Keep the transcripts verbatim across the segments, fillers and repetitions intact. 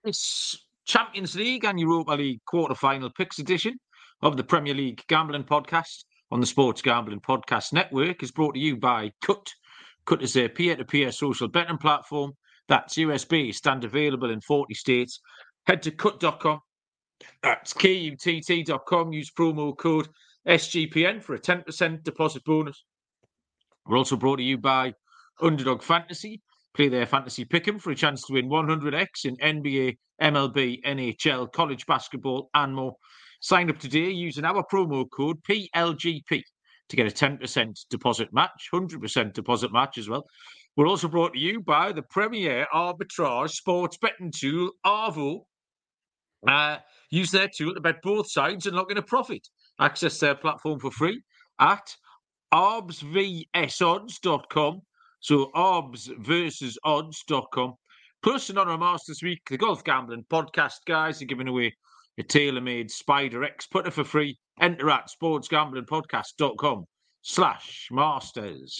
This Champions League and Europa League quarter-final picks edition of the Premier League Gambling Podcast on the Sports Gambling Podcast Network is brought to you by Cut. Cut is a peer-to-peer social betting platform that's U S B-based and available in forty states. Head to cut dot com. That's K U T T dot com. Use promo code S G P N for a ten percent deposit bonus. We're also brought to you by Underdog Fantasy. Play their fantasy pick'em for a chance to win one hundred x in N B A, M L B, N H L, college basketball, and more. Sign up today using our promo code P L G P to get a ten percent deposit match, one hundred percent deposit match as well. We're also brought to you by the premier arbitrage sports betting tool, Arvo. Uh, use their tool to bet both sides and lock in a profit. Access their platform for free at arbs v s odds dot com. So arbs versus odds dot com. Plus, in honour of Masters this week, the Golf Gambling Podcast guys are giving away a tailor-made Spider X putter for free. Enter at sportsgamblingpodcast.com slash masters.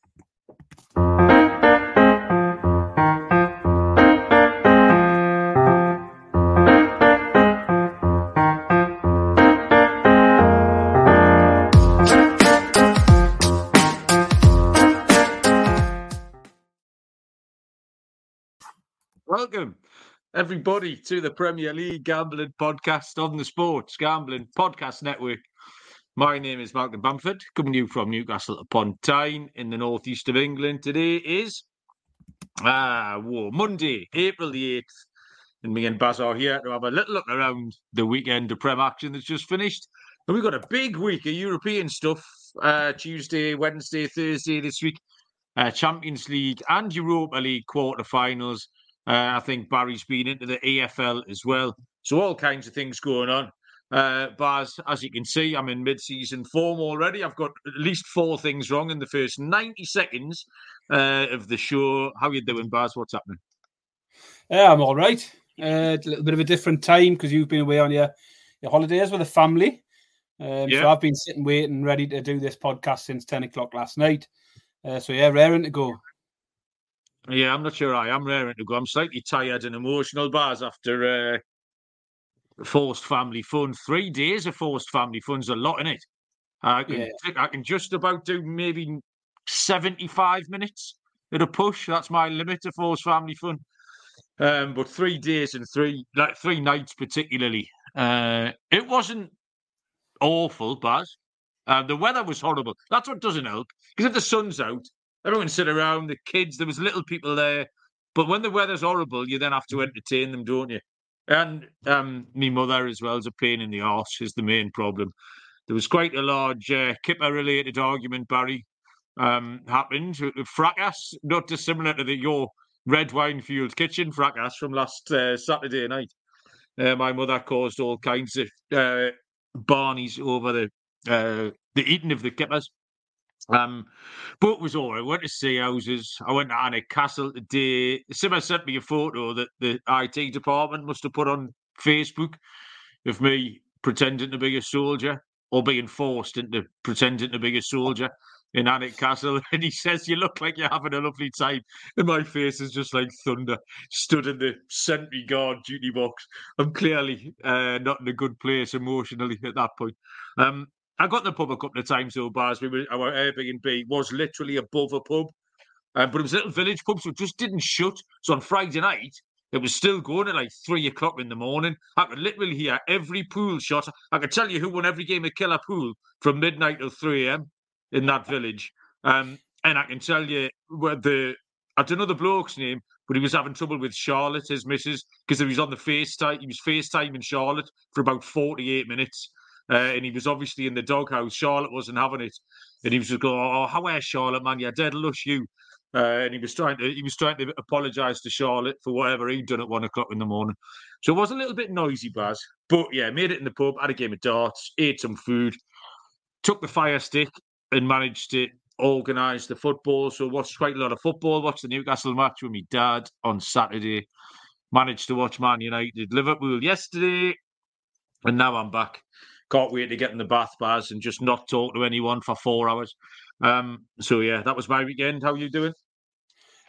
Welcome, everybody, to the Premier League Gambling Podcast on the Sports Gambling Podcast Network. My name is Malcolm Bamford, coming to you from Newcastle upon Tyne in the northeast of England. Today is ah, whoa, Monday, April the eighth, and me and Baz are here to have a little look around the weekend of Prem action that's just finished. And we've got a big week of European stuff, uh, Tuesday, Wednesday, Thursday this week, uh, Champions League and Europa League quarter-finals. Uh, I think Barry's been into the E F L as well. So all kinds of things going on. Uh, Baz, as you can see, I'm in mid-season form already. I've got at least four things wrong in the first ninety seconds uh, of the show. How you doing, Baz? What's happening? Yeah, I'm all right. Uh, a little bit of a different time because you've been away on your, your holidays with the family. Um, yeah. So I've been sitting waiting, ready to do this podcast since ten o'clock last night. Uh, so yeah, raring to go. Yeah, I'm not sure I am raring to go. I'm slightly tired and emotional, Baz, after uh, forced family fun. Three days of forced family fun's a lot, in it. I can, yeah. I can just about do maybe seventy-five minutes at a push. That's my limit of forced family fun. Um, but three days and three like three nights particularly. Uh, it wasn't awful, Baz. Uh, the weather was horrible. That's what doesn't help. Because if the sun's out, everyone sit around, the kids, there was little people there. But when the weather's horrible, you then have to entertain them, don't you? And um, me mother as well is a pain in the arse is the main problem. There was quite a large uh, Kipper-related argument, Barry, um, happened. Fracas, not dissimilar to the, your red wine-fueled kitchen fracas from last uh, Saturday night. Uh, my mother caused all kinds of uh, barneys over the uh, the eating of the Kippers. Um, but it was all right. I went to see houses. I went to Alnwick Castle today. Simmer sent me a photo that the I T department must have put on Facebook of me pretending to be a soldier or being forced into pretending to be a soldier in Alnwick Castle. And he says, "You look like you're having a lovely time." And my face is just like thunder, stood in the sentry guard duty box. I'm clearly uh, not in a good place emotionally at that point. Um, I got in the pub a couple of times though, Baz. We were, our Airbnb was literally above a pub, um, but it was a little village pub, so it just didn't shut. So on Friday night, it was still going at like three o'clock in the morning. I could literally hear every pool shot. I could tell you who won every game of Killer Pool from midnight till three a.m. in that village. Um, and I can tell you where the I don't know the bloke's name, but he was having trouble with Charlotte, his missus, because he was on the FaceTime. He was FaceTiming Charlotte for about forty-eight minutes. Uh, and he was obviously in the doghouse. Charlotte wasn't having it, and he was just going, "Oh, how are Charlotte, man? You're dead lush, you." Uh, and he was trying to he was trying to apologise to Charlotte for whatever he'd done at one o'clock in the morning. So it was a little bit noisy, Baz. But yeah, made it in the pub, had a game of darts, ate some food, took the fire stick, and managed to organise the football. So watched quite a lot of football. Watched the Newcastle match with my dad on Saturday. Managed to watch Man United Liverpool yesterday, and now I'm back. Can't wait to get in the bath, Baz, and just not talk to anyone for four hours. Um, so, yeah, that was my weekend. How are you doing?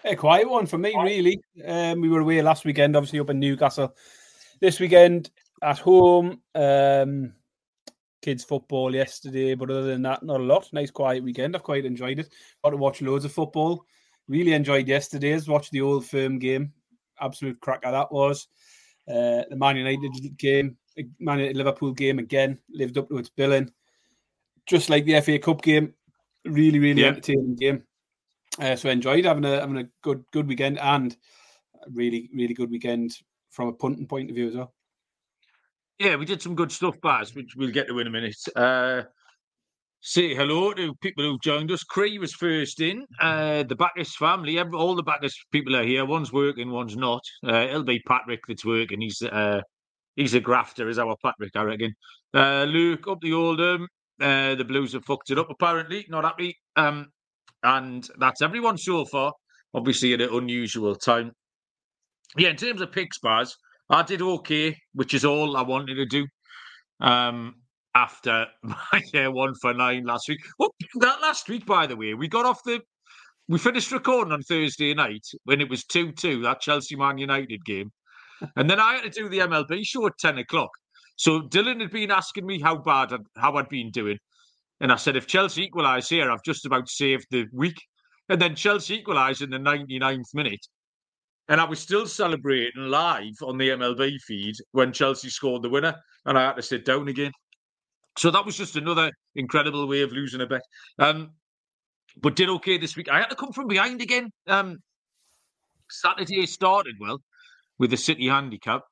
A quiet one for me, really. Um, we were away last weekend, obviously up in Newcastle. This weekend at home, um, kids football yesterday, but other than that, not a lot. Nice quiet weekend. I've quite enjoyed it. Got to watch loads of football. Really enjoyed yesterday's. Watched the Old Firm game. Absolute cracker that was. Uh, the Man United game, Man United Liverpool game again, lived up to its billing. Just like the F A Cup game, really, really yeah. entertaining game. Uh, so I enjoyed having a having a good good weekend and a really, really good weekend from a punting point of view as well. Yeah, we did some good stuff, Baz, which we'll get to in a minute. Uh, say hello to people who've joined us. Cree was first in. Uh, the Bacchus family, every, all the Bacchus people are here. One's working, one's not. Uh, it'll be Patrick that's working. He's uh, he's a grafter, is our Patrick, I reckon. Uh, Luke up the Oldham. Uh, the Blues have fucked it up, apparently. Not happy. Um, and that's everyone so far. Obviously, at an unusual time. Yeah, in terms of picks, Baz, I did okay, which is all I wanted to do. Um, after my yeah, one for nine last week. Well, that last week, by the way, we got off the. We finished recording on Thursday night when it was two two, that Chelsea Man United game. And then I had to do the M L B show at ten o'clock. So Dylan had been asking me how bad, I'd, how I'd been doing. And I said, if Chelsea equalise here, I've just about saved the week. And then Chelsea equalised in the ninety-ninth minute. And I was still celebrating live on the M L B feed when Chelsea scored the winner. And I had to sit down again. So that was just another incredible way of losing a bet. Um, but did okay this week. I had to come from behind again. Um, Saturday started well with the City handicap.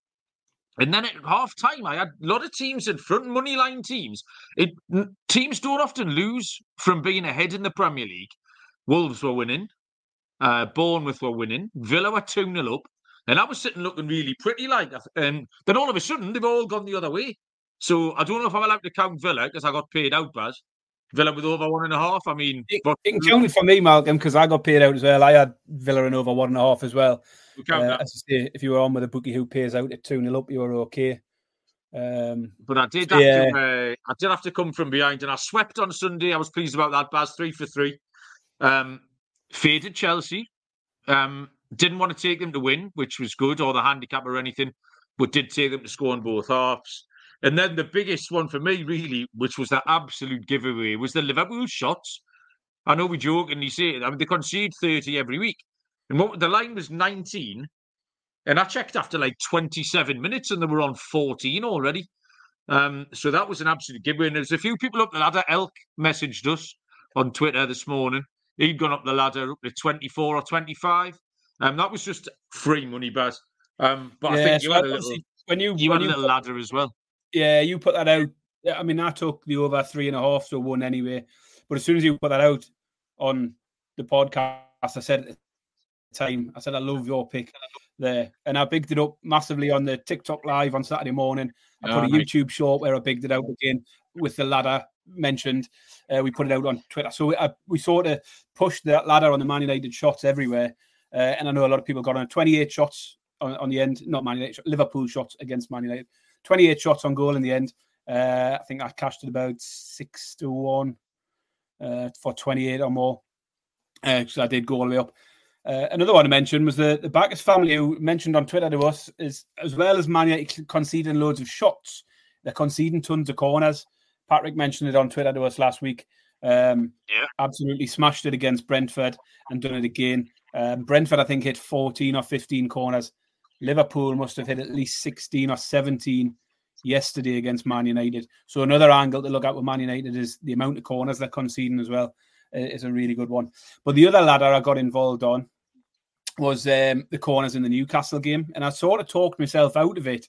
And then at half time, I had a lot of teams in front, money line teams. It, teams don't often lose from being ahead in the Premier League. Wolves were winning. Uh, Bournemouth were winning. Villa were two nil up. And I was sitting looking really pretty like. And then all of a sudden, they've all gone the other way. So I don't know if I'm allowed to count Villa because I got paid out, Baz. Villa with over one and a half. I mean, you, but, you can count it for me, Malcolm, because I got paid out as well. I had Villa and over one and a half as well. Uh, as I say, if you were on with a bookie who pays out at two nil up, you were okay. Um, but I did have yeah. to. Uh, I did have to come from behind, and I swept on Sunday. I was pleased about that, Baz. Three for three. Um, faded Chelsea. Um, didn't want to take them to win, which was good, or the handicap or anything, but did take them to score in both halves. And then the biggest one for me, really, which was the absolute giveaway, was the Liverpool shots. I know we jokingly say it. I mean, they concede thirty every week. And what the line was nineteen. And I checked after like twenty-seven minutes and they were on fourteen already. Um, so that was an absolute giveaway. And there's a few people up the ladder. Elk messaged us on Twitter this morning. He'd gone up the ladder up to twenty-four or twenty-five. Um, that was just free money, Baz. Um, but yeah, I think you so had a little, when you, you when had a little put, ladder as well. Yeah, you put that out. I mean, I took the over three and a half to one anyway. But as soon as you put that out on the podcast, I said at the time, I said, I love your pick there. And I bigged it up massively on the TikTok live on Saturday morning. I put oh, a nice. YouTube short where I bigged it out again with the ladder mentioned. Uh, we put it out on Twitter. So we, uh, we sort of pushed that ladder on the Man United shots everywhere. Uh, and I know a lot of people got on twenty-eight shots on, on the end, not Man United, Liverpool shots against Man United. twenty-eight shots on goal in the end. Uh, I think I cashed it about six to one uh, for twenty-eight or more. Because uh, I did go all the way up. Uh, another one to mention was the, the Bacchus family who mentioned on Twitter to us is as well as Man United conceding loads of shots, they're conceding tons of corners. Patrick mentioned it on Twitter to us last week. Um, yeah. Absolutely smashed it against Brentford and done it again. Um, Brentford, I think, hit fourteen or fifteen corners. Liverpool must have hit at least sixteen or seventeen yesterday against Man United. So another angle to look at with Man United is the amount of corners they're conceding as well. Is a really good one. But the other ladder I got involved on was um, the corners in the Newcastle game. And I sort of talked myself out of it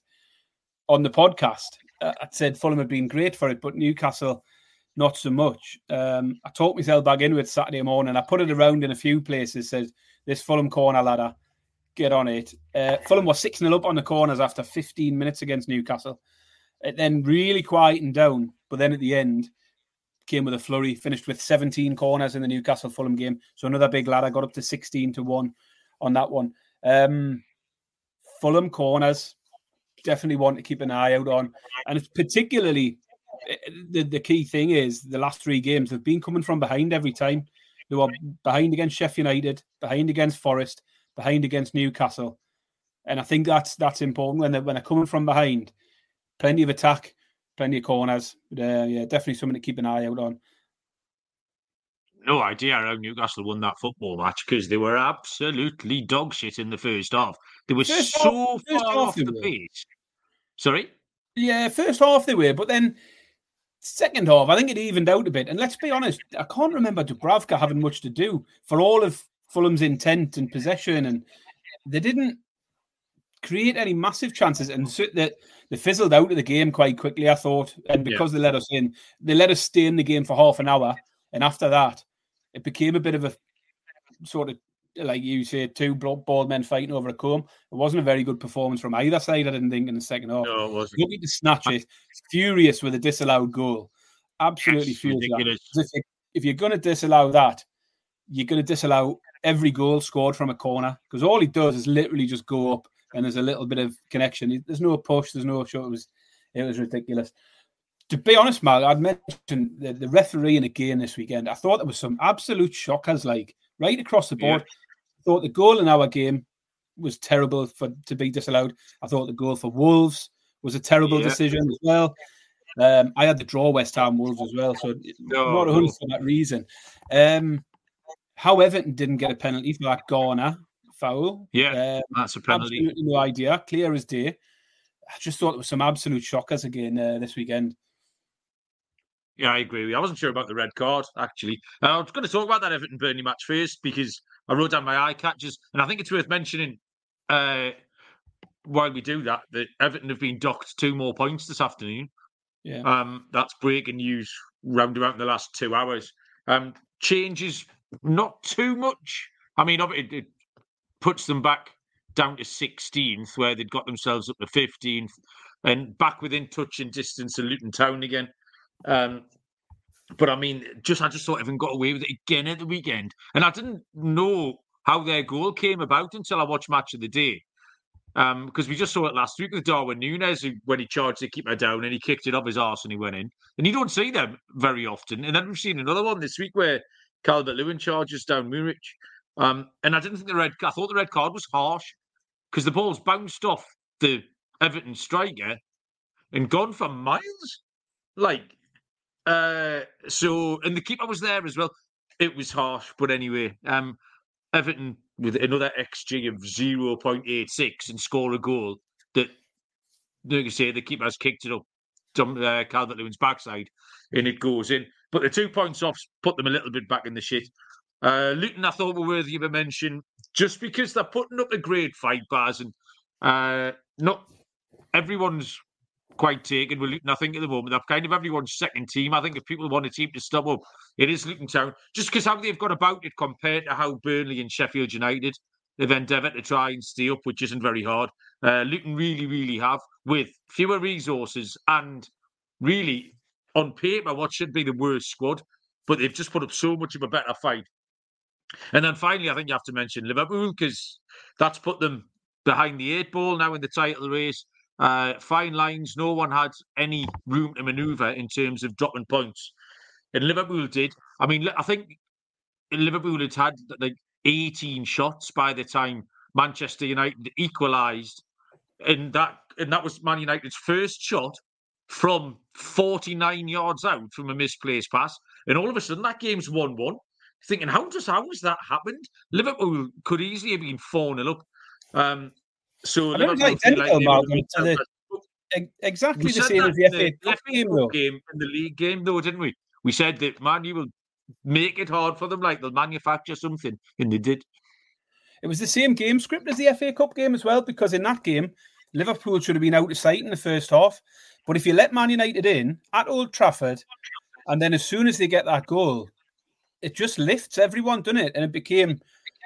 on the podcast. Uh, I said Fulham had been great for it, but Newcastle, not so much. Um, I talked myself back into it Saturday morning. I put it around in a few places, said, this Fulham corner ladder, get on it. Uh, Fulham was six nil up on the corners after fifteen minutes against Newcastle. It then really quietened down. But then at the end, came with a flurry, finished with seventeen corners in the Newcastle Fulham game. So another big ladder, got up to sixteen to one on that one. Um, Fulham corners, definitely want to keep an eye out on. And it's particularly, the, the key thing is the last three games, they've been coming from behind every time. They were behind against Sheffield United, behind against Forest, behind against Newcastle. And I think that's that's important when they're, when they're coming from behind. Plenty of attack, plenty of corners. But, uh, yeah, definitely something to keep an eye out on. No idea how Newcastle won that football match because they were absolutely dog shit in the first half. They were first so half, far off the pace. Sorry? Yeah, first half they were, but then second half, I think it evened out a bit. And let's be honest, I can't remember Dubravka having much to do for all of Fulham's intent and possession, and they didn't create any massive chances, and that they fizzled out of the game quite quickly, I thought. And because yeah. they let us in, they let us stay in the game for half an hour, and after that, it became a bit of a sort of, like you say, two bald men fighting over a comb. It wasn't a very good performance from either side, I didn't think, in the second half. No, it wasn't. Looking to snatch it, furious with a disallowed goal. Absolutely furious. If, you, if you're going to disallow that, you're going to disallow every goal scored from a corner, because all he does is literally just go up and there's a little bit of connection. There's no push, there's no shot. It was, it was ridiculous. To be honest, Mark, I'd mentioned the, the referee in a game this weekend. I thought there was some absolute shockers, like right across the board. Yeah. I thought the goal in our game was terrible for to be disallowed. I thought the goal for Wolves was a terrible yeah. decision as well. Um, I had the draw West Ham Wolves as well, so no, not a hundred for that reason. Um, how Everton didn't get a penalty for that Garner foul. Yeah, um, that's a penalty. Absolutely no idea. Clear as day. I just thought there was some absolute shockers again uh, this weekend. Yeah, I agree with you. I wasn't sure about the red card, actually. Uh, I was going to talk about that Everton-Burnley match first because I wrote down my eye catches, and I think it's worth mentioning uh, while we do that, that Everton have been docked two more points this afternoon. Yeah, um, that's breaking news round about in the last two hours. Um, changes not too much. I mean, it, it puts them back down to sixteenth, where they'd got themselves up to fifteenth, and back within touch and distance of Luton Town again. Um, but I mean, just I just thought Everton got away with it again at the weekend, and I didn't know how their goal came about until I watched Match of the Day, um, because we just saw it last week with Darwin Núñez, who, when he charged the keeper down and he kicked it off his arse and he went in, and you don't see them very often. And then we've seen another one this week where Calvert-Lewin charges down Muric, um, and I didn't think the red. I thought the red card was harsh because the ball's bounced off the Everton striker and gone for miles, like. Uh, so, and the keeper was there as well. It was harsh, but anyway, um, Everton with another X G of zero point eight six and score a goal that, like I say, the keeper's kicked it up uh, Calvert-Lewin's backside and it goes in. But the two points off put them a little bit back in the shit. Uh, Luton, I thought, were worthy of a mention just because they're putting up a great fight, Baz, and uh, not everyone's quite taken with Luton, I think, at the moment. They're kind of everyone's second team. I think if people want a team to step up, it is Luton Town. Just because how they've gone about it compared to how Burnley and Sheffield United have endeavoured to try and stay up, which isn't very hard. Uh, Luton really, really have, with fewer resources and really, on paper, what should be the worst squad, but they've just put up so much of a better fight. And then finally, I think you have to mention Liverpool, because that's put them behind the eight ball now in the title race. Uh, fine lines, no one had any room to manoeuvre in terms of dropping points. And Liverpool did. I mean, I think Liverpool had had like eighteen shots by the time Manchester United equalised. And that and that was Man United's first shot from forty-nine yards out from a misplaced pass. And all of a sudden, that game's one one. Thinking, how does how has that happened? Liverpool could easily have been four nil up. Um, So I don't like identical, Malcolm, to the, exactly we the same as the F A Cup game, game and the league game, though, didn't we? We said that Man U will make it hard for them, like they'll manufacture something, and they did. It was the same game script as the F A Cup game as well, because in that game, Liverpool should have been out of sight in the first half. But if you let Man United in at Old Trafford, and then as soon as they get that goal, it just lifts everyone, doesn't it? And it became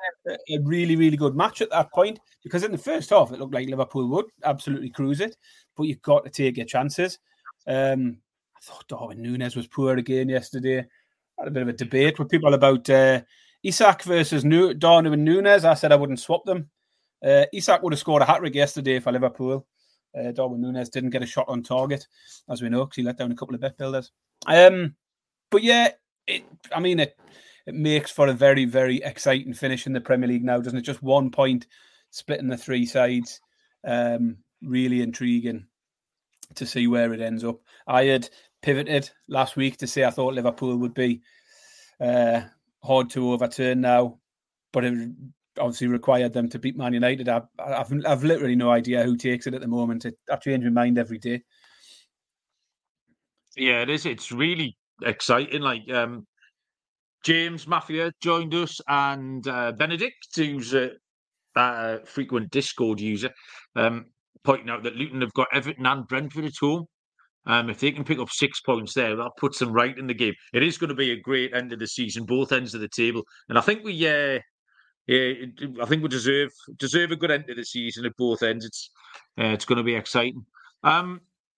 a really, really good match at that point, because in the first half it looked like Liverpool would absolutely cruise it, but you've got to take your chances. Um, I thought Darwin Núñez was poor again yesterday. I had a bit of a debate with people about uh, Isak versus New- Darwin Núñez. I said I wouldn't swap them. Uh, Isak would have scored a hat-trick yesterday for Liverpool. Uh, Darwin Núñez didn't get a shot on target, as we know, because he let down a couple of bet builders. Um, but yeah, it, I mean, it it makes for a very, very exciting finish in the Premier League now, doesn't it? Just one point splitting the three sides. Um, really intriguing to see where it ends up. I had pivoted last week to say I thought Liverpool would be uh, hard to overturn now, but it obviously required them to beat Man United. I, I've I've literally no idea who takes it at the moment. It, I change my mind every day. Yeah, it is. It's really exciting. Like um, James Mafia joined us, and uh, Benedict, who's a, a frequent Discord user, um, pointing out that Luton have got Everton and Brentford at home. Um, if they can pick up six points there, that puts them right in the game. It is going to be a great end of the season, both ends of the table, and I think we, uh, yeah, I think we deserve deserve a good end of the season at both ends. It's uh, it's going to be exciting. Um,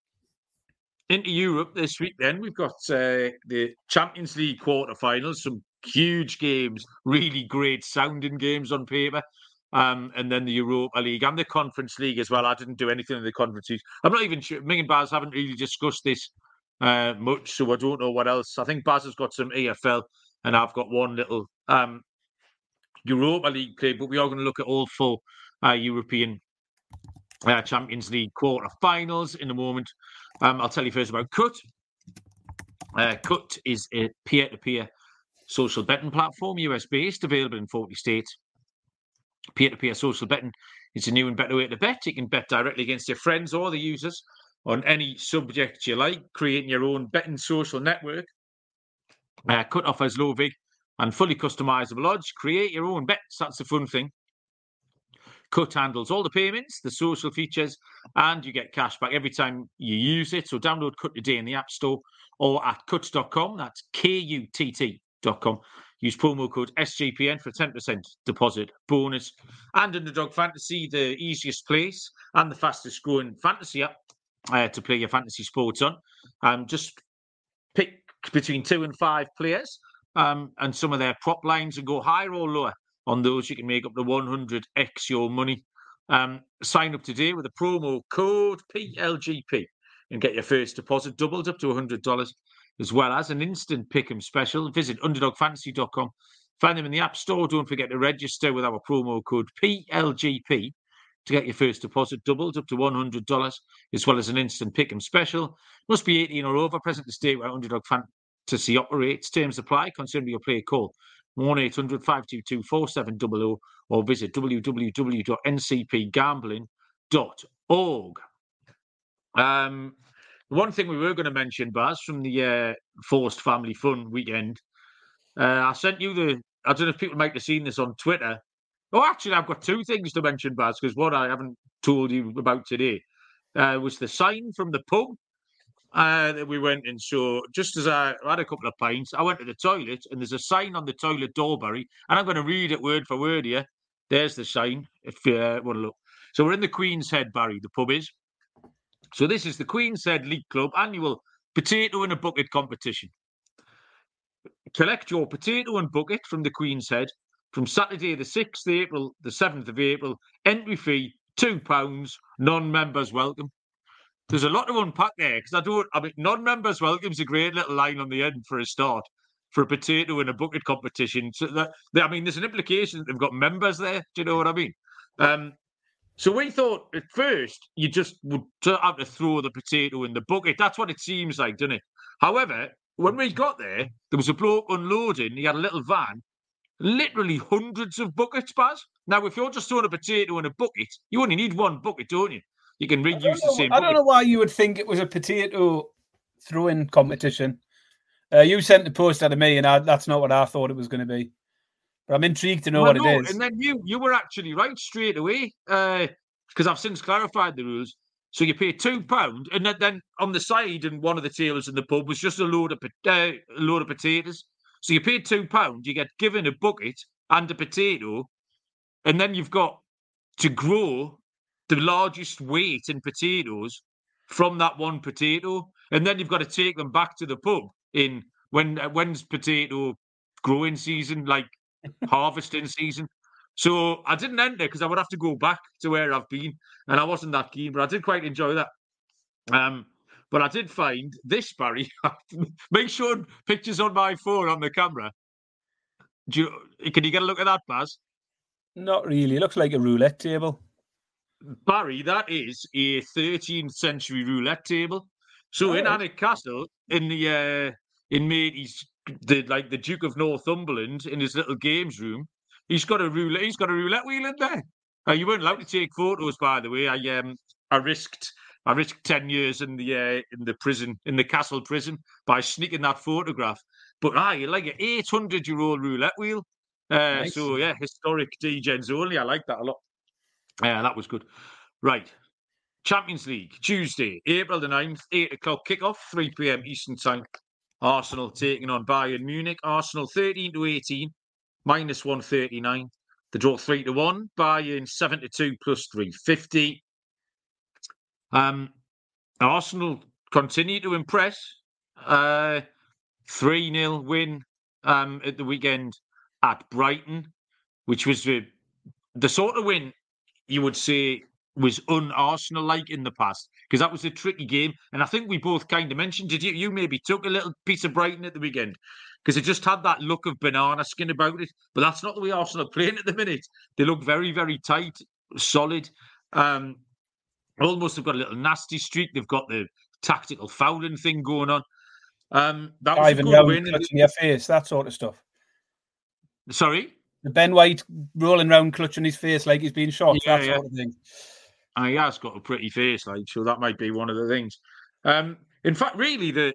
into Europe this week, then we've got uh, the Champions League quarterfinals, some huge games, really great sounding games on paper. Um, and then the Europa League and the Conference League as well. I didn't do anything in the Conference League. I'm not even sure. Me and Baz haven't really discussed this uh, much, so I don't know what else. I think Baz has got some E F L, and I've got one little um, Europa League play. But we are going to look at all four uh, European uh, Champions League quarter-finals in a moment. Um, I'll tell you first about Cut. Uh, Cut is a peer-to-peer social betting platform, U S-based, available in forty states. Peer-to-peer social betting is a new and better way to bet. You can bet directly against your friends or the users on any subject you like, creating your own betting social network. Uh, Cut offers low vig and fully customizable odds. Create your own bets. That's the fun thing. Cut handles all the payments, the social features, and you get cash back every time you use it. So download Cut today in the App Store or at cut dot com. That's K U T T dot com. Use promo code S G P N for a ten percent deposit bonus. And Underdog Fantasy, the easiest place and the fastest growing fantasy app uh, to play your fantasy sports on. Um, just pick between two and five players um, and some of their prop lines and go higher or lower. On those, you can make up to one hundred x your money. Um, sign up today with a promo code P L G P and get your first deposit doubled up to one hundred dollars, as well as an instant pick'em special. Visit underdog fantasy dot com. Find them in the App Store. Don't forget to register with our promo code P L G P to get your first deposit doubled up to one hundred dollars, as well as an instant pick'em special. Must be eighteen or over, present to state where Underdog Fantasy operates. Terms apply. Consider your play call one eight hundred five two two four seven zero zero or visit w w w dot n c p gambling dot org. Um, one thing we were going to mention, Baz, from the uh, Forced Family Fun weekend, uh, I sent you the, I don't know if people might have seen this on Twitter. Oh, actually, I've got two things to mention, Baz, because what I haven't told you about today uh, was the sign from the pub uh, that we went in. So just as I, I had a couple of pints, I went to the toilet and there's a sign on the toilet door, Barry, and I'm going to read it word for word here. There's the sign, if you uh, want to look. So we're in the Queen's Head, Barry, the pub is. So this is the Queen's Head League Club annual potato in a bucket competition. Collect your potato and bucket from the Queen's Head from Saturday the sixth of April, the seventh of April. Entry fee, two pounds, non-members welcome. There's a lot to unpack there, because I don't, I mean, non-members welcome is a great little line on the end for a start, for a potato in a bucket competition. So that, I mean, there's an implication that they've got members there. Do you know what I mean? Um, so we thought at first you just would have to throw the potato in the bucket. That's what it seems like, doesn't it? However, when we got there, there was a bloke unloading. He had a little van, literally hundreds of buckets, Baz. Now, if you're just throwing a potato in a bucket, you only need one bucket, don't you? You can reuse know, the same I bucket. don't know why you would think it was a potato throwing competition. Uh, you sent the poster to me, and I, that's not what I thought it was going to be. But I'm intrigued to know well, what no, it is. And then you you were actually right straight away, because uh, I've since clarified the rules. So you pay two pound, and then, then on the side in one of the tables in the pub was just a load of uh, a load of potatoes. So you pay two pound, you get given a bucket and a potato, and then you've got to grow the largest weight in potatoes from that one potato, and then you've got to take them back to the pub in when uh, when's potato growing season, like harvesting season. So I didn't enter because I would have to go back to where I've been, and I wasn't that keen, but I did quite enjoy that. Um, but I did find this, Barry. Make sure pictures on my phone on the camera. Do you, can you get a look at that, Baz? Not really. It looks like a roulette table. Barry, that is a thirteenth century roulette table. So oh, in right. Alnwick Castle, in the uh, in Matey's, the like the Duke of Northumberland, in his little games room, he's got a roulette. He's got a roulette wheel in there. Uh, you weren't allowed to take photos, by the way. I um I risked I risked ten years in the uh, in the prison in the castle prison by sneaking that photograph. But I ah, like an eight hundred year old roulette wheel. Uh, nice. So yeah, historic D-Gens only. I like that a lot. Yeah, that was good. Right. Champions League, Tuesday, April the ninth, eight o'clock kickoff, three p.m. Eastern Time. Arsenal taking on Bayern Munich. Arsenal thirteen to eighteen, minus one thirty-nine. The draw three to one. Bayern seven to two, plus three fifty. Um, Arsenal continue to impress. Uh, three nil win um, at the weekend at Brighton, which was the, the sort of win you would say was un-Arsenal-like in the past, because that was a tricky game. And I think we both kind of mentioned, did you? You maybe took a little piece of Brighton at the weekend, because it just had that look of banana skin about it. But that's not the way Arsenal are playing at the minute. They look very, very tight, solid. Um, almost have got a little nasty streak. They've got the tactical fouling thing going on. Um, that was Diving a good win. Clutching your face, that sort of stuff. Sorry? The Ben White rolling around, clutching his face like he's being shot, yeah, that yeah. sort of thing. Uh, he has got a pretty face, like, so that might be one of the things. Um, in fact, really, the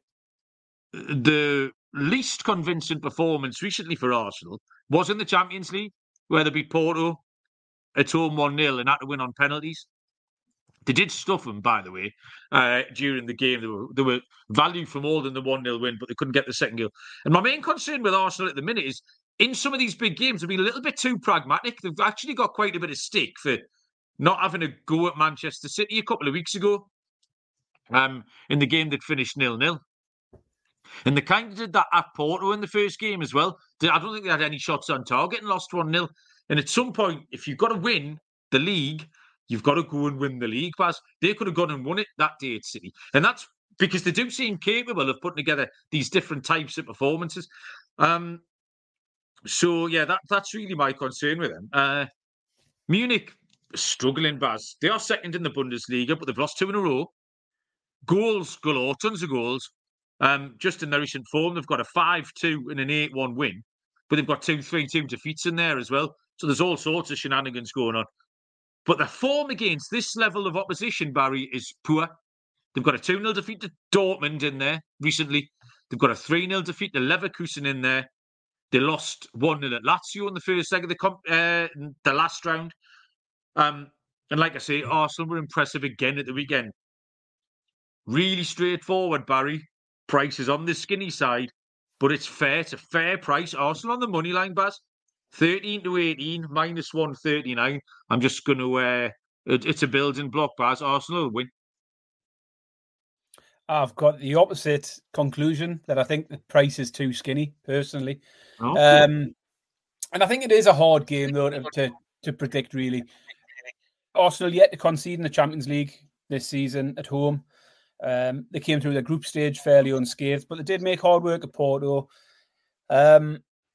the least convincing performance recently for Arsenal was in the Champions League, where they beat Porto at home one nil and had to win on penalties. They did stuff them, by the way, uh, during the game. They were, they were value for more than the one nil win, but they couldn't get the second goal. And my main concern with Arsenal at the minute is, in some of these big games, they've been a little bit too pragmatic. They've actually got quite a bit of stick for not having a go at Manchester City a couple of weeks ago um, in the game that finished nil nil. And they kind of did that at Porto in the first game as well. I don't think they had any shots on target and lost one nil. And at some point, if you've got to win the league, you've got to go and win the league pass. They could have gone and won it that day at City. And that's because they do seem capable of putting together these different types of performances. Um, So, yeah, that, that's really my concern with them. Uh, Munich, struggling, Baz. They are second in the Bundesliga, but they've lost two in a row. Goals galore, tons of goals. Um, just in their recent form, they've got a five two and an eight one win, but they've got two three two defeats in there as well. So there's all sorts of shenanigans going on. But the form against this level of opposition, Barry, is poor. They've got a two nil defeat to Dortmund in there recently. They've got a three nil defeat to Leverkusen in there. They lost one nil at Lazio in the first leg of the comp- uh, the last round. Um, and like I say, Arsenal were impressive again at the weekend. Really straightforward, Barry. Price is on the skinny side, but it's fair. It's a fair price. Arsenal on the money line, Baz. thirteen to eighteen, minus one thirty-nine. I'm just going to... Uh, it, it's a building block, Baz. Arsenal will win. I've got the opposite conclusion, that I think the price is too skinny, personally. Oh. Um, and I think it is a hard game, though, to, to, to predict, really. Arsenal yet to concede in the Champions League this season at home. Um, they came through the group stage fairly unscathed, but they did make hard work at Porto. Um,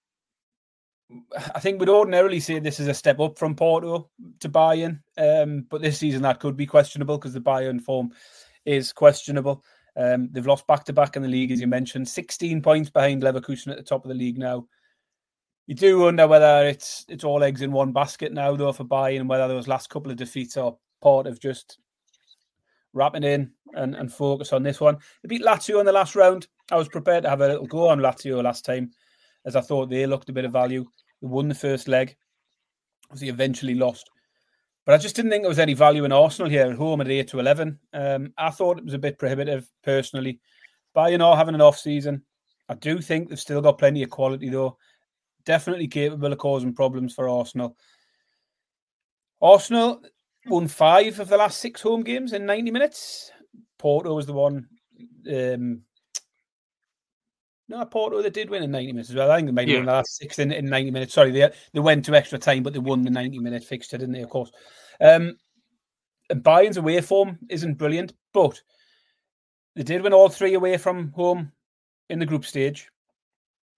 I think we'd ordinarily say this is a step up from Porto to Bayern, um, but this season that could be questionable because the Bayern form is questionable. Um, they've lost back-to-back in the league, as you mentioned, sixteen points behind Leverkusen at the top of the league now. You do wonder whether it's it's all eggs in one basket now, though, for Bayern, and whether those last couple of defeats are part of just wrapping in and, and focus on this one. They beat Lazio in the last round. I was prepared to have a little go on Lazio last time, as I thought they looked a bit of value. They won the first leg, as they eventually lost. But I just didn't think there was any value in Arsenal here at home at eight to eleven. Um, I thought it was a bit prohibitive, personally. Bayern are having an off-season. I do think they've still got plenty of quality, though. Definitely capable of causing problems for Arsenal. Arsenal won five of the last six home games in ninety minutes. Porto was the one... Um, no, Porto, they did win in ninety minutes as well. I think they made yeah. win the last six in, in ninety minutes. Sorry, they they went to extra time, but they won the ninety-minute fixture, didn't they, of course? Um, and Bayern's away form isn't brilliant, but they did win all three away from home in the group stage.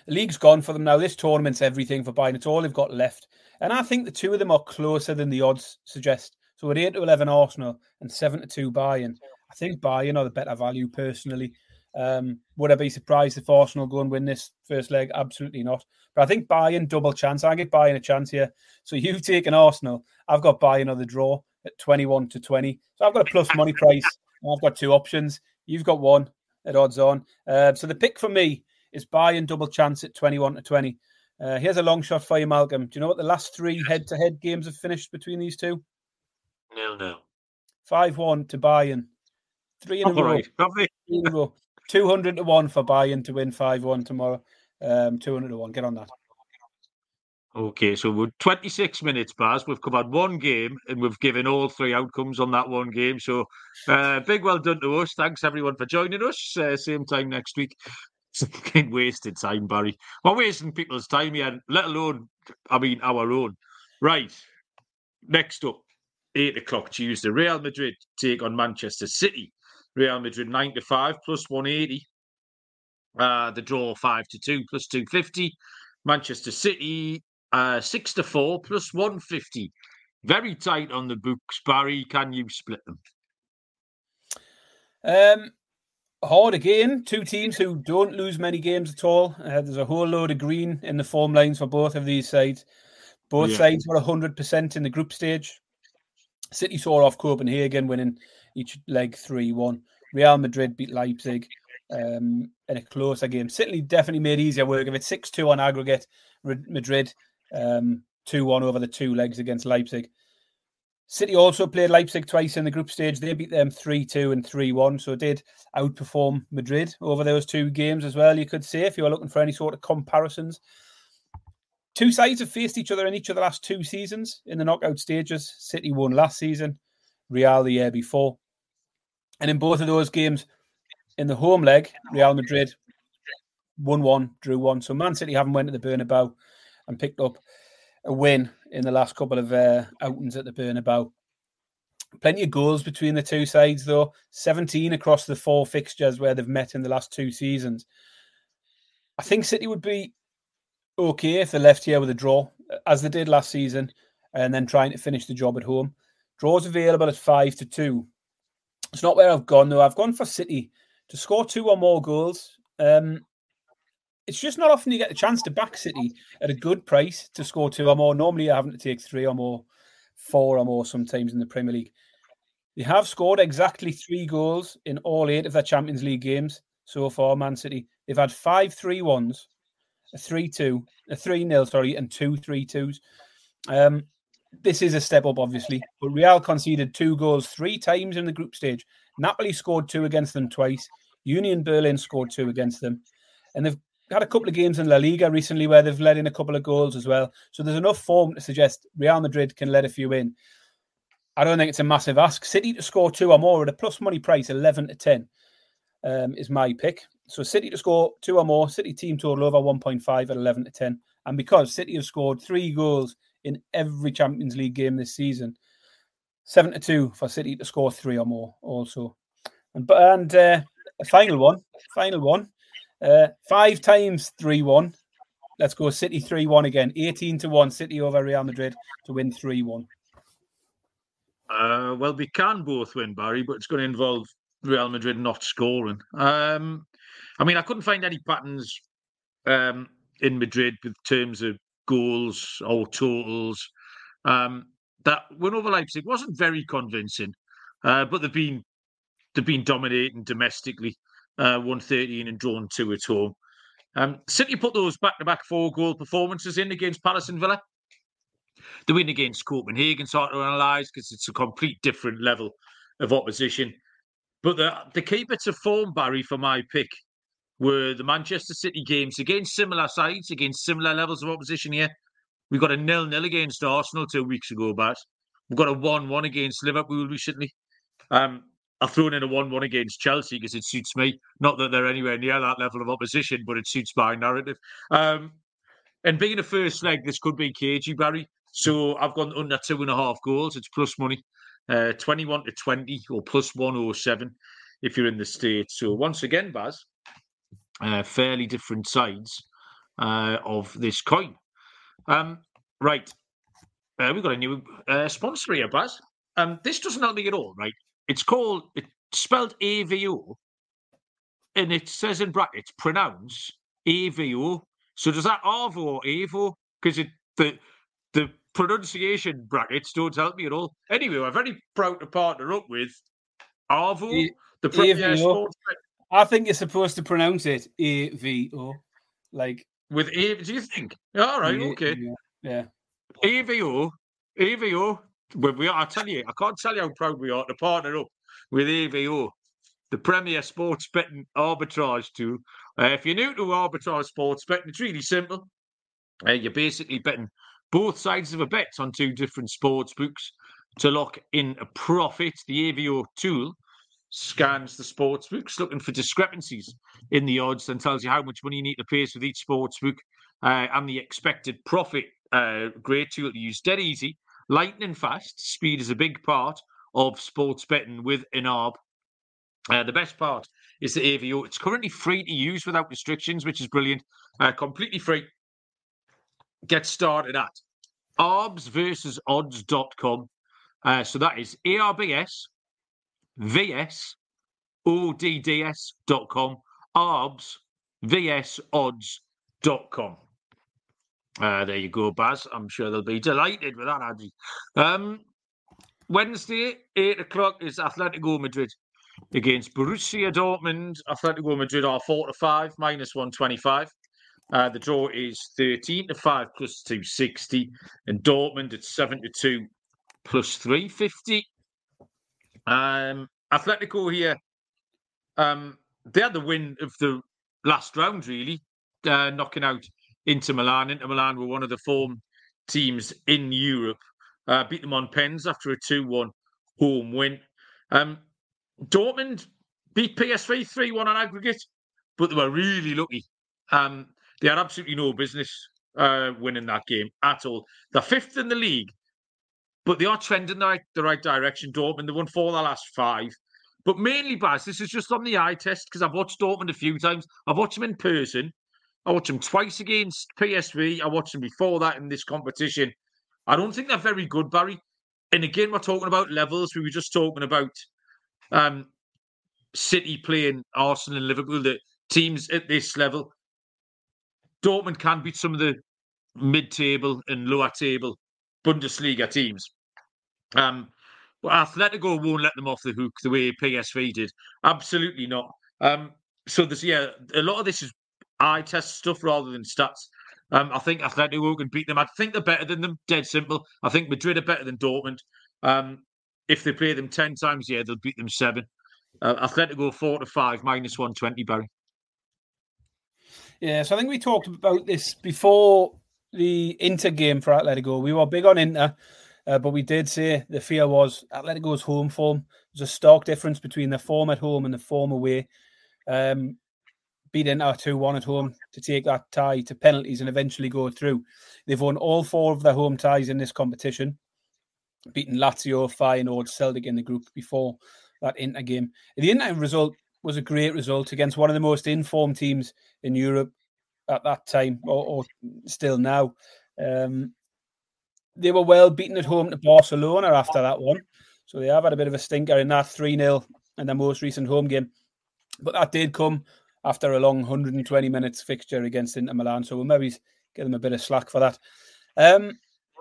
The league's gone for them now. This tournament's everything for Bayern. It's all they've got left. And I think the two of them are closer than the odds suggest. So at eight to eleven Arsenal and seven to two Bayern, I think Bayern are the better value personally. Um, would I be surprised if Arsenal go and win this first leg? Absolutely not. But I think Bayern double chance. I give Bayern a chance here. So you've taken Arsenal. I've got Bayern on the draw at twenty-one to twenty. So I've got a plus money price. I've got two options. You've got one at odds on. Uh, so the pick for me is Bayern double chance at twenty-one to twenty. Uh, here's a long shot for you, Malcolm. Do you know what the last three head-to-head games have finished between these two? Nil nil. five one to Bayern. Three in a row. Right. Three in a row. two hundred to one for Bayern to win five one tomorrow. Um, two hundred to one. Get on that. Okay, so we're twenty-six minutes, Baz. We've covered one game and we've given all three outcomes on that one game. So uh, big well done to us. Thanks, everyone, for joining us. Uh, same time next week. It's fucking wasted time, Barry. We're wasting people's time here, let alone, I mean, our own. Right. Next up, eight o'clock Tuesday. Real Madrid take on Manchester City. Real Madrid nine to five plus one eighty. Uh, the draw five to two plus two fifty. Manchester City uh, six to four plus one fifty. Very tight on the books, Barry. Can you split them? Um, hard again. Two teams who don't lose many games at all. Uh, there's a whole load of green in the form lines for both of these sides. Both yeah. sides were one hundred percent in the group stage. City saw off Copenhagen, winning each leg three one. Real Madrid beat Leipzig um, in a closer game. City definitely made easier work of it. six two on aggregate. Madrid um, two one over the two legs against Leipzig. City also played Leipzig twice in the group stage. They beat them three two and three one. So it did outperform Madrid over those two games as well, you could say, if you were looking for any sort of comparisons. Two sides have faced each other in each of the last two seasons in the knockout stages. City won last season, Real the year before. And in both of those games, in the home leg, Real Madrid won one, drew one. So Man City haven't went to the Bernabeu and picked up a win in the last couple of uh, outings at the Bernabeu. Plenty of goals between the two sides, though. seventeen across the four fixtures where they've met in the last two seasons. I think City would be okay if they left here with a draw, as they did last season, and then trying to finish the job at home. Draws available at five to two. It's not where I've gone, though. I've gone for City to score two or more goals. Um, it's just not often you get a chance to back City at a good price to score two or more. Normally, you're having to take three or more, four or more sometimes in the Premier League. They have scored exactly three goals in all eight of their Champions League games so far, Man City. They've had five three ones, a three two, a three nil, sorry, and two three twos. Um, this is a step up, obviously, but Real conceded two goals three times in the group stage. Napoli scored two against them twice. Union Berlin scored two against them. And they've had a couple of games in La Liga recently where they've let in a couple of goals as well. So there's enough form to suggest Real Madrid can let a few in. I don't think it's a massive ask. City to score two or more at a plus money price, eleven to ten, um, is my pick. So City to score two or more, City team total over one point five at eleven to ten. And because City have scored three goals in every Champions League game this season, seven to two for City to score three or more also. And, and uh, a final one, final one, uh, five times three one. Let's go City three one again. eighteen to one, City over Real Madrid to win three one. Uh, well, we can both win, Barry, but it's going to involve Real Madrid not scoring. Um, I mean, I couldn't find any patterns um, in Madrid in terms of goals or totals. Um, that win over Leipzig wasn't very convincing, uh, but they've been they've been dominating domestically, uh, won thirteen and drawn two at home. Um, City put those back-to-back four-goal performances in against Palace and Villa. The win against Copenhagen sort of analysed because it's a complete different level of opposition. But the, the keeper to form, Barry, for my pick were the Manchester City games against similar sides, against similar levels of opposition here. We got a nil nil against Arsenal two weeks ago, Baz. We've got a one one against Liverpool recently. Um, I've thrown in a one one against Chelsea because it suits me. Not that they're anywhere near that level of opposition, but it suits my narrative. Um, and being a first leg, this could be cagey, Barry. So I've gone under two and a half goals. It's plus money, uh, twenty-one to twenty or plus one oh seven if you're in the States. So once again, Baz, uh, fairly different sides. uh, of this coin. Um, right. Uh, we've got a new uh, sponsor here, Baz. Um, this doesn't help me at all, right? It's called, it's spelled A V O, and it says in brackets, pronounce A V O. So does that Arvo or Avo? Because it the the pronunciation brackets don't help me at all. Anyway, we're very proud to partner up with Arvo, A- the Premier A V O. Sports. I think you're supposed to pronounce it A V O. Like with A. Do you think? All right, yeah, okay. Yeah. yeah. A V O, A V O. When we are, I tell you, I can't tell you how proud we are to partner up with A V O, the Premier Sports Betting Arbitrage tool. Uh, if you're new to arbitrage sports betting, it's really simple. Uh, you're basically betting both sides of a bet on two different sports books to lock in a profit. The A V O tool scans the sports books looking for discrepancies in the odds and tells you how much money you need to pay with each sports book uh, and the expected profit. Uh, great tool to use, dead easy, lightning fast. Speed is a big part of sports betting with an arb. Uh, the best part is the A V O. It's currently free to use without restrictions, which is brilliant. Uh, completely free. Get started at arbs versus odds dot com. Uh, so that is A R B S V S O D D S dot com. arbs V S odds dot com. Uh, there you go, Baz. I'm sure they'll be delighted with that, Addy. Um, Wednesday, eight o'clock, is Atletico Madrid against Borussia Dortmund. Atletico Madrid are four to five, minus one twenty-five. Uh, the draw is thirteen to five, plus two sixty. And Dortmund at seven to two, plus three fifty. Um, Atletico here, um, they had the win of the last round, really, uh, knocking out Inter Milan. Inter Milan were one of the form teams in Europe. Uh, beat them on pens after a two one home win. Um, Dortmund beat P S V three one on aggregate, but they were really lucky. Um, they had absolutely no business uh, winning that game at all. They're fifth in the league, but they are trending the right, the right direction. Dortmund, they won four of the last five. But mainly, Baz, this is just on the eye test because I've watched Dortmund a few times. I've watched them in person. I watched them twice against P S V. I watched them before that in this competition. I don't think they're very good, Barry. And again, we're talking about levels. We were just talking about um, City playing Arsenal and Liverpool, the teams at this level. Dortmund can beat some of the mid-table and lower-table Bundesliga teams. Um, but Atletico won't let them off the hook the way P S V did. Absolutely not. Um, so there's yeah, a lot of this is eye test stuff rather than stats. Um, I think Atletico can beat them. I think they're better than them. Dead simple. I think Madrid are better than Dortmund. Um, if they play them ten times, yeah, they'll beat them seven. Uh, Atletico four to five, minus one twenty, Barry. Yeah, so I think we talked about this before the Inter game for Atletico. We were big on Inter. Uh, but we did say the fear was Atletico's home form. There's a stark difference between the form at home and the form away. Um, beat Inter two one at home to take that tie to penalties and eventually go through. They've won all four of their home ties in this competition, beating Lazio, Feyenoord, Celtic in the group before that Inter game. The Inter result was a great result against one of the most informed teams in Europe at that time, or, or still now. Um, They were well beaten at home to Barcelona after that one. So they have had a bit of a stinker in that three nil in their most recent home game. But that did come after a long one hundred twenty minutes fixture against Inter Milan. So we'll maybe give them a bit of slack for that. Um,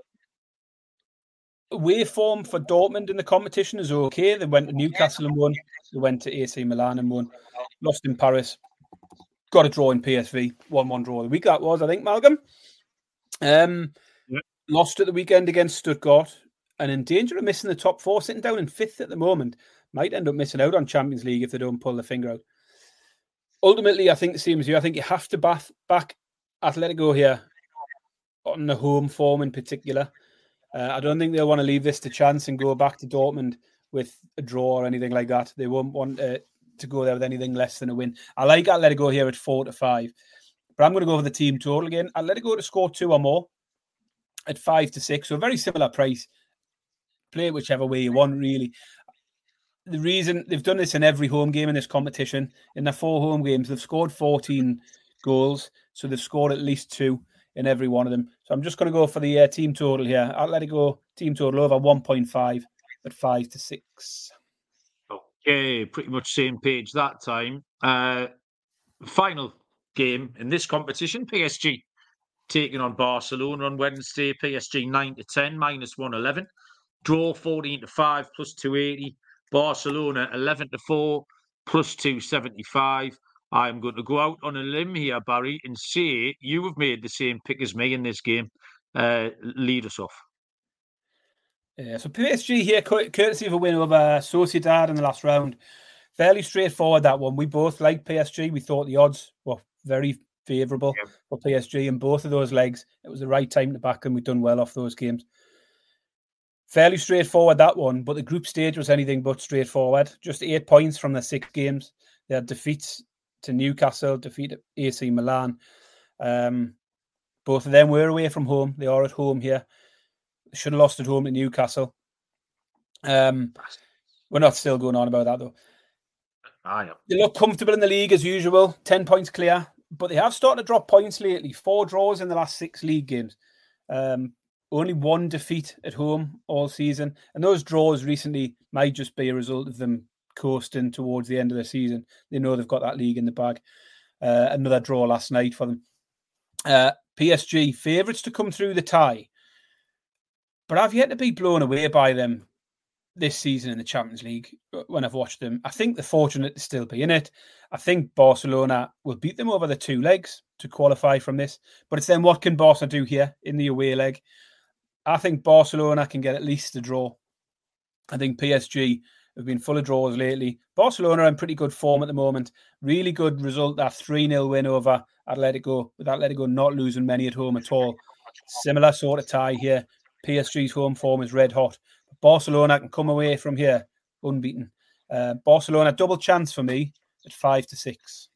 away form for Dortmund in the competition is okay. They went to Newcastle and won. They went to A C Milan and won. Lost in Paris. Got a draw in P S V. one one draw the week that was, I think, Malcolm. Um... Lost at the weekend against Stuttgart and in danger of missing the top four, sitting down in fifth at the moment. Might end up missing out on Champions League if they don't pull the finger out. Ultimately, I think the same as you. I think you have to bath, back Atletico here on the home form in particular. Uh, I don't think they'll want to leave this to chance and go back to Dortmund with a draw or anything like that. They won't want uh, to go there with anything less than a win. I like Atletico here at four to five. But I'm going to go for the team total again. Atletico to score two or more at five to six, so a very similar price. Play it whichever way you want, really. The reason they've done this in every home game in this competition, in their four home games, they've scored fourteen goals. So they've scored at least two in every one of them. So I'm just going to go for the uh, team total here. Atletico team total over one point five at five to six. Okay, pretty much same page that time. Uh, final game in this competition, P S G taking on Barcelona on Wednesday. P S G nine to ten, minus one eleven. Draw fourteen to five, plus two eighty. Barcelona eleven to four, plus two seventy-five. I'm going to go out on a limb here, Barry, and say you have made the same pick as me in this game. Uh, lead us off. Yeah, so P S G here, courtesy of a win over Sociedad in the last round. Fairly straightforward, that one. We both liked P S G. We thought the odds were very favourable yeah. for P S G in both of those legs. It was the right time to back them. We've done well off those games. Fairly straightforward, that one, but the group stage was anything but straightforward. Just eight points from the six games. They had defeats to Newcastle, defeat at A C Milan. Um, both of them were away from home. They are at home here. They should have lost at home to Newcastle. Um, we're not still going on about that, though. I am. They look comfortable in the league as usual, ten points clear, but they have started to drop points lately. Four draws in the last six league games. Um, only one defeat at home all season. And those draws recently might just be a result of them coasting towards the end of the season. They know they've got that league in the bag. Uh, another draw last night for them. Uh, P S G, favourites to come through the tie. But I've yet to be blown away by them this season in the Champions League when I've watched them. I think they're fortunate to still be in it. I think Barcelona will beat them over the two legs to qualify from this. But it's then what can Barca do here in the away leg? I think Barcelona can get at least a draw. I think P S G have been full of draws lately. Barcelona are in pretty good form at the moment. Really good result, that three nil win over Atletico, with Atletico not losing many at home at all. Similar sort of tie here. P S G's home form is red hot. Barcelona can come away from here unbeaten. Uh, Barcelona, double chance for me at five to six.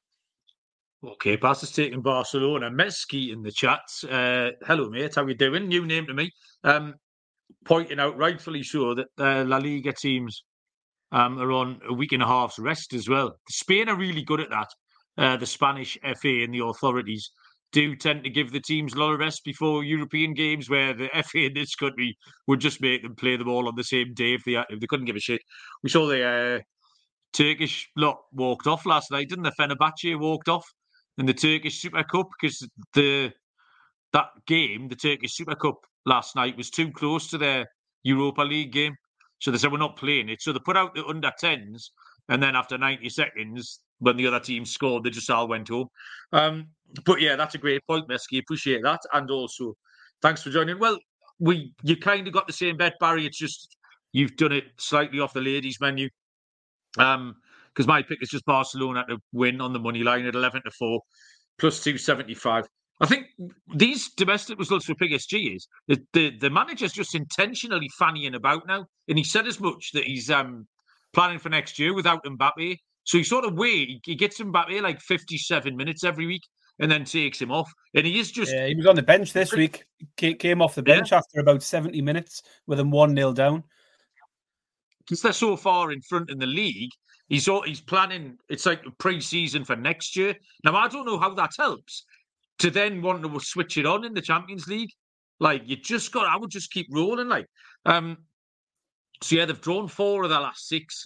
Okay, Pastor's taking Barcelona. Mesky in the chat. Uh, hello, mate. How you doing? New name to me. Um, pointing out, rightfully so, that uh, La Liga teams um, are on a week and a half's rest as well. Spain are really good at that. Uh, the Spanish F A and the authorities do tend to give the teams a lot of rest before European games, where the F A in this country would just make them play them all on the same day if they if they couldn't give a shit. We saw the uh, Turkish lot walked off last night, didn't they? Fenerbahce walked off in the Turkish Super Cup because the that game, the Turkish Super Cup last night, was too close to their Europa League game. So they said, we're not playing it. So they put out the under tens, and then after ninety seconds, when the other team scored, they just all went home. Um, but yeah, that's a great point, Mesky. Appreciate that. And also, thanks for joining. Well, we you kind of got the same bet, Barry. It's just you've done it slightly off the ladies' menu. Um, because my pick is just Barcelona to win on the money line at eleven to four, plus two seventy-five. I think these domestic results for P S G is the, the the manager's just intentionally fannying about now, and he said as much that he's um planning for next year without Mbappe. So he sort of way he gets Mbappe like fifty-seven minutes every week, and then takes him off. And he is just yeah, he was on the bench this week. Came off the bench yeah. after about seventy minutes with him one nil down. Because they're so far in front in the league, he's he's planning. It's like pre-season for next year. Now I don't know how that helps to then want to switch it on in the Champions League. Like you just got, I would just keep rolling. Like, um, so yeah, they've drawn four of their last six.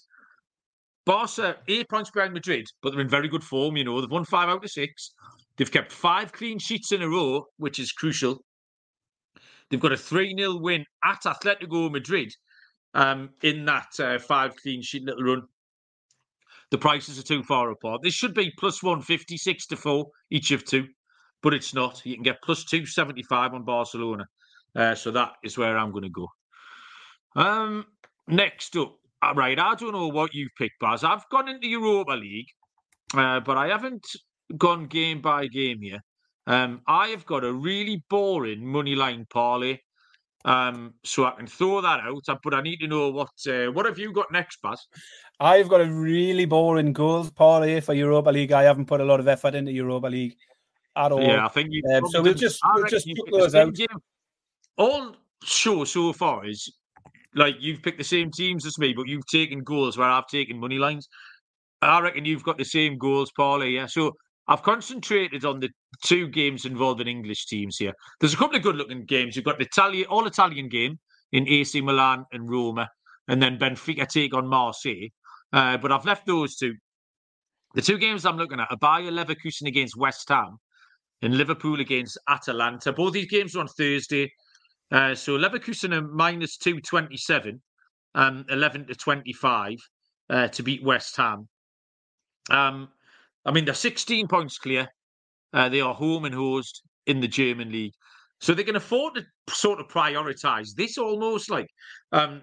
Barca eight points behind Madrid, but they're in very good form. You know, they've won five out of six. They've kept five clean sheets in a row, which is crucial. They've got a three nil win at Atletico Madrid. Um, in that uh, five clean sheet little run. The prices are too far apart. This should be plus one fifty, six to four, each of two, but it's not. You can get plus two seventy-five on Barcelona. Uh, so that is where I'm going to go. Um, next up, right, I don't know what you've picked, Baz. I've gone into Europa League, uh, but I haven't gone game by game here. Um, I have got a really boring money line parlay. Um, so I can throw that out, but I need to know what uh, what have you got next, Baz? I've got a really boring goals parlay for Europa League. I haven't put a lot of effort into Europa League at all. Yeah, I think you. Um, so we'll just we'll just put those out. Game. All show so far is like you've picked the same teams as me, but you've taken goals where I've taken money lines. I reckon you've got the same goals parlay. Yeah, so I've concentrated on the two games involving English teams here. There's a couple of good-looking games. You've got the Italian, all-Italian game in A C Milan and Roma, and then Benfica take on Marseille. Uh, but I've left those two. The two games I'm looking at are Bayer Leverkusen against West Ham and Liverpool against Atalanta. Both these games are on Thursday. Uh, so Leverkusen are minus two twenty-seven, um, eleven to twenty-five uh, to beat West Ham. Um, I mean, they're sixteen points clear. Uh, they are home and host in the German league. So they can afford to sort of prioritise this almost like. Um,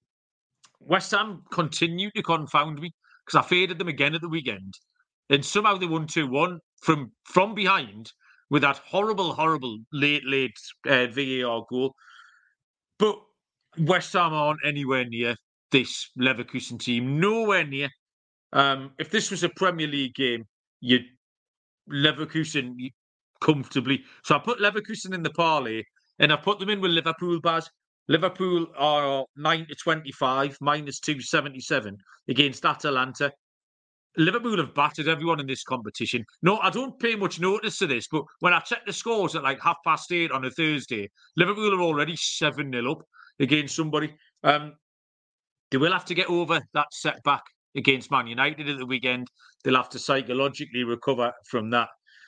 West Ham continue to confound me because I faded them again at the weekend. And somehow they won two one from, from behind with that horrible, horrible late, late uh, V A R goal. But West Ham aren't anywhere near this Leverkusen team. Nowhere near. Um, if this was a Premier League game, you'd Leverkusen comfortably. So I put Leverkusen in the parlay and I put them in with Liverpool, Baz. Liverpool are nine to twenty-five, minus two seventy-seven against Atalanta. Liverpool have battered everyone in this competition. No, I don't pay much notice to this, but when I check the scores at like half past eight on a Thursday, Liverpool are already seven nil up against somebody. Um, they will have to get over that setback against Man United at the weekend. They'll have to psychologically recover from that.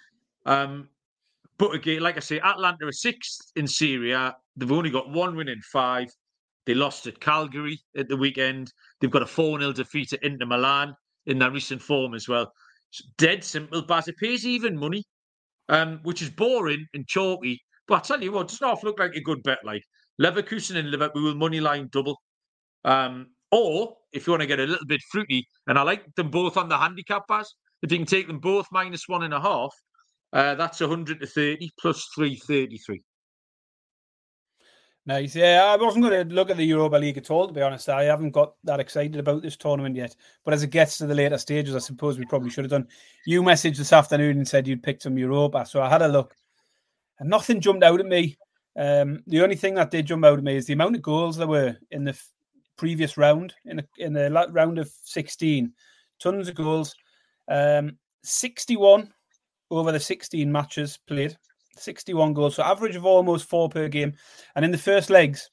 Um, but again, like I say, Atalanta are sixth in Serie A. They've only got one win in five. They lost at Calgary at the weekend. They've got a four nil defeat at Inter Milan in their recent form as well. It's dead simple, but it pays even money, um, which is boring and chalky. But I tell you what, it doesn't half look like a good bet. Like Leverkusen and Liverpool money line double. Um, or if you want to get a little bit fruity, and I like them both on the handicap, Baz, if you can take them both minus one and a half, uh, that's one hundred to thirty plus three thirty-three. Nice. Yeah, I wasn't going to look at the Europa League at all, to be honest. I haven't got that excited about this tournament yet. But as it gets to the later stages, I suppose we probably should have done. You messaged this afternoon and said you'd picked some Europa. So I had a look. And nothing jumped out at me. Um, the only thing that did jump out at me is the amount of goals there were in the f- previous round, in the, in the la- round of sixteen. Tons of goals. Um, sixty-one over the sixteen matches played. sixty-one goals, so average of almost four per game. And in the first legs,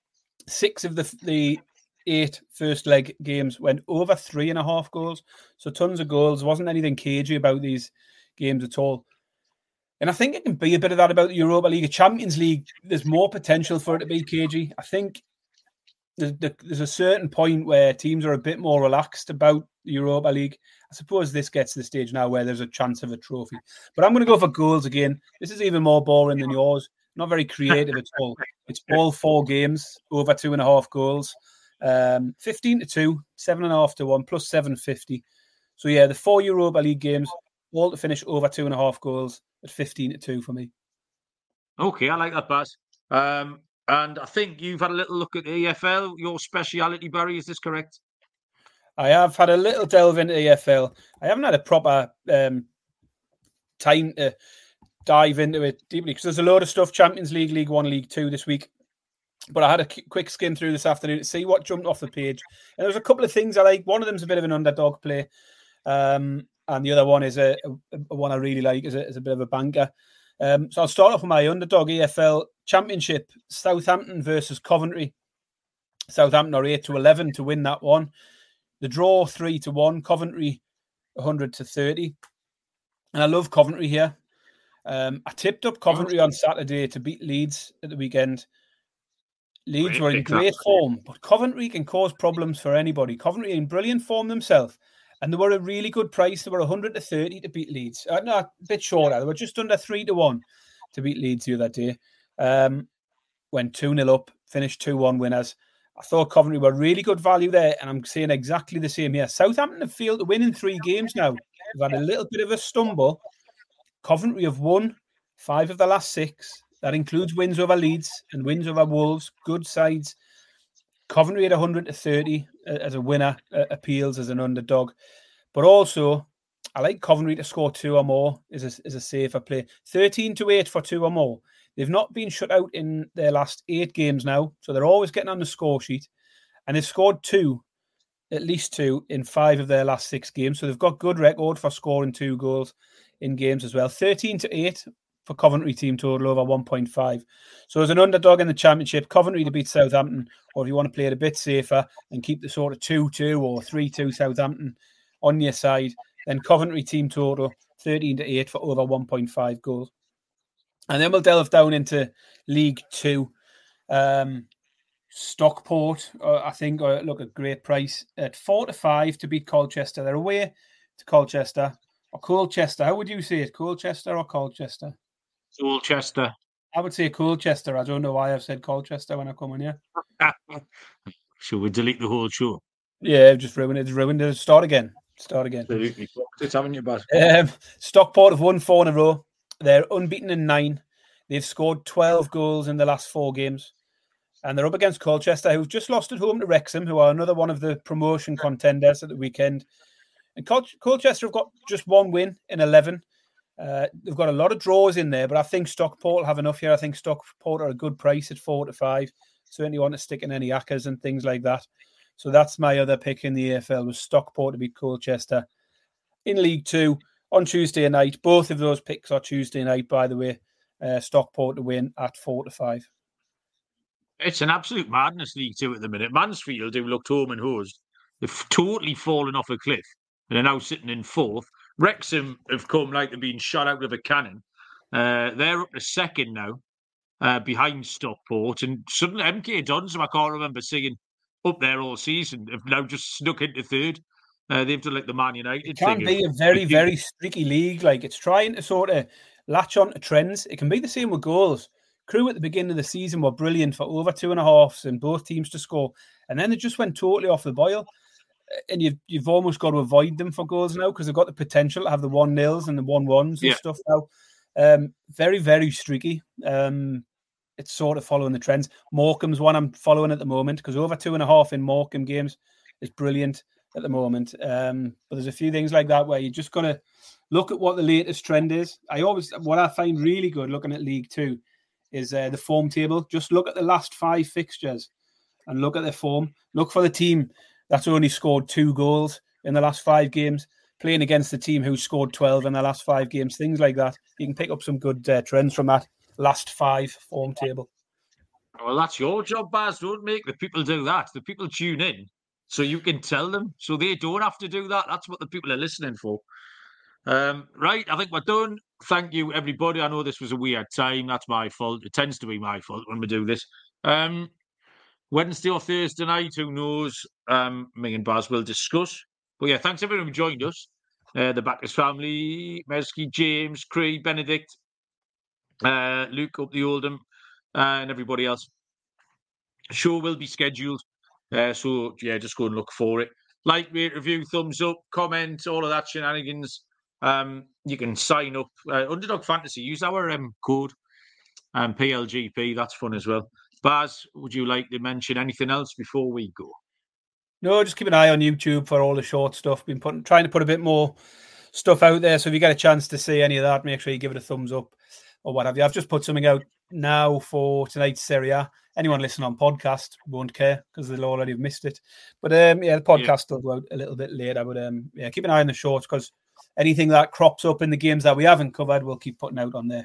six of the the eight first leg games went over three and a half goals. So tons of goals. Wasn't anything cagey about these games at all. And I think it can be a bit of that about the Europa League. A Champions League, there's more potential for it to be cagey. I think there's, there's a certain point where teams are a bit more relaxed about the Europa League. I suppose this gets to the stage now where there's a chance of a trophy. But I'm going to go for goals again. This is even more boring than yours. Not very creative at all. It's all four games, over two and a half goals. Um, fifteen to two, seven and a half to one, plus seven fifty. So yeah, the four Europa League games, all to finish over two and a half goals at fifteen to two for me. Okay, I like that, Baz. Um, and I think you've had a little look at E F L, your speciality, Barry. Is this correct? I have had a little delve into E F L. I haven't had a proper um, time to dive into it deeply because there's a load of stuff, Champions League, League One, League Two this week. But I had a quick skim through this afternoon to see what jumped off the page. And there's a couple of things I like. One of them's a bit of an underdog play. Um, and the other one is a, a, a one I really like, is a, is a bit of a banker. Um, so I'll start off with my underdog E F L Championship, Southampton versus Coventry. Southampton are eight to eleven to win that one. The draw three to one, Coventry one hundred to thirty. And I love Coventry here. Um, I tipped up Coventry on Saturday to beat Leeds at the weekend. Leeds were in great form, but Coventry can cause problems for anybody. Coventry in brilliant form themselves. And they were a really good price. They were one hundred to thirty to beat Leeds. Uh, no, a bit shorter. They were just under three to one to beat Leeds the other day. Um, went two nil up, finished two one winners. I thought Coventry were really good value there, and I'm saying exactly the same here. Southampton have failed to win in three games now. They've had a little bit of a stumble. Coventry have won five of the last six. That includes wins over Leeds and wins over Wolves. Good sides. Coventry at one hundred to thirty as a winner uh, appeals as an underdog. But also, I like Coventry to score two or more is a, is a safer play. thirteen to eight for two or more. They've not been shut out in their last eight games now, so they're always getting on the score sheet. And they've scored two at least two in five of their last six games. So they've got good record for scoring two goals in games as well. thirteen to eight for Coventry team total over one point five. So as an underdog in the Championship, Coventry to beat Southampton, or if you want to play it a bit safer and keep the sort of two two or three two Southampton on your side, then Coventry team total thirteen to eight for over one point five goals. And then we'll delve down into League Two. Um, Stockport, uh, I think, uh, look, a great price at four to five to beat Colchester. They're away to Colchester or Colchester. How would you say it? Colchester or Colchester? Colchester. I would say Colchester. I don't know why I've said Colchester when I come in here. Shall we delete the whole show? Yeah, just ruined it. It's ruined it. Start again. Start again. Absolutely. It's having you back. Um, Stockport have won four in a row. They're unbeaten in nine. They've scored twelve goals in the last four games. And they're up against Colchester, who've just lost at home to Wrexham, who are another one of the promotion contenders at the weekend. And Col- Colchester have got just one win in eleven. Uh, they've got a lot of draws in there, but I think Stockport will have enough here. I think Stockport are a good price at four to five. Certainly want to stick in any Ackers and things like that. So that's my other pick in the A F L, was Stockport to beat Colchester. In League Two, on Tuesday night, both of those picks are Tuesday night, by the way. Uh, Stockport to win at four to five. It's an absolute madness, League Two at the minute. Mansfield, who looked home and hosed, they've totally fallen off a cliff and are now sitting in fourth. Wrexham have come like they've been shot out of a cannon. Uh, they're up to second now, uh, behind Stockport. And suddenly M K Dons, I can't remember seeing up there all season, have now just snuck into third. Uh, they've done like the Man United it can thing. Be of, a very, very streaky league. Like, it's trying to sort of latch on to trends. It can be the same with goals. Crew at the beginning of the season were brilliant for over two and a halves and both teams to score. And then they just went totally off the boil. And you've, you've almost got to avoid them for goals now because they've got the potential to have the one nils and the one ones and yeah. stuff now. Um, very, very streaky. Um, it's sort of following the trends. Morecambe's one I'm following at the moment because over two and a half in Morecambe games is brilliant at the moment. Um, but there's a few things like that where you just got to look at what the latest trend is. I always, what I find really good looking at League Two is uh, the form table. Just look at the last five fixtures and look at their form. Look for the team that's only scored two goals in the last five games, playing against the team who scored twelve in the last five games, things like that. You can pick up some good uh, trends from that last five form table. Well, that's your job, Baz. Don't make the people do that. The people tune in so you can tell them so they don't have to do that. That's what the people are listening for. Um, right, I think we're done. Thank you, everybody. I know this was a weird time. That's my fault. It tends to be my fault when we do this. Um, Wednesday or Thursday night, who knows? Um, me and Baz will discuss. But yeah, thanks everyone who joined us. Uh, the Backus family, Mesky, James, Craig, Benedict, uh, Luke up the Oldham, uh, and everybody else. The show will be scheduled. Uh, so yeah, just go and look for it. Like, rate, review, thumbs up, comment, all of that shenanigans. Um, you can sign up. Uh, Underdog Fantasy, use our um, code um, P L G P. That's fun as well. Baz, would you like to mention anything else before we go? No, just keep an eye on YouTube for all the short stuff. Been putting, trying to put a bit more stuff out there. So if you get a chance to see any of that, make sure you give it a thumbs up or what have you. I've just put something out now for tonight's Serie A. Anyone listening on podcast won't care because they'll already have missed it. But um, yeah, the podcast yeah. will go out a little bit later. But um, yeah, keep an eye on the shorts because anything that crops up in the games that we haven't covered, we'll keep putting out on there.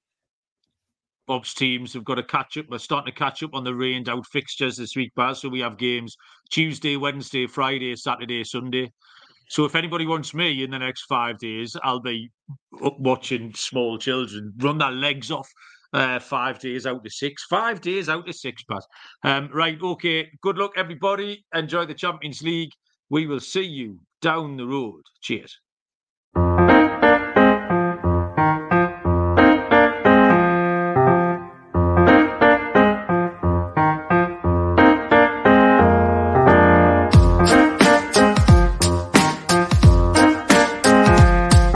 Bob's teams have got to catch up. We're starting to catch up on the rained out fixtures this week, Baz. So we have games Tuesday, Wednesday, Friday, Saturday, Sunday. So if anybody wants me in the next five days, I'll be up watching small children run their legs off. Uh, five days out of six. Five days out of six, Baz. Um, right, okay. Good luck, everybody. Enjoy the Champions League. We will see you down the road. Cheers.